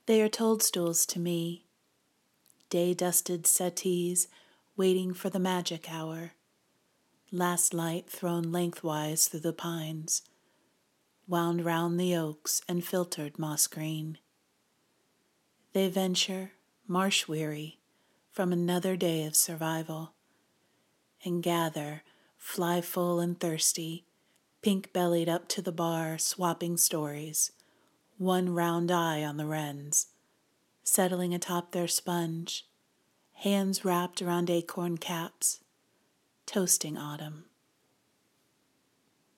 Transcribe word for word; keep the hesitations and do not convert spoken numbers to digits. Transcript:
They are toadstools to me, day-dusted settees waiting for the magic hour, last light thrown lengthwise through the pines, wound round the oaks and filtered moss green. They venture, marsh-weary, from another day of survival, and gather, fly-full and thirsty, pink-bellied up to the bar, swapping stories, one round eye on the wrens, settling atop their sponge, hands wrapped around acorn caps, toasting autumn.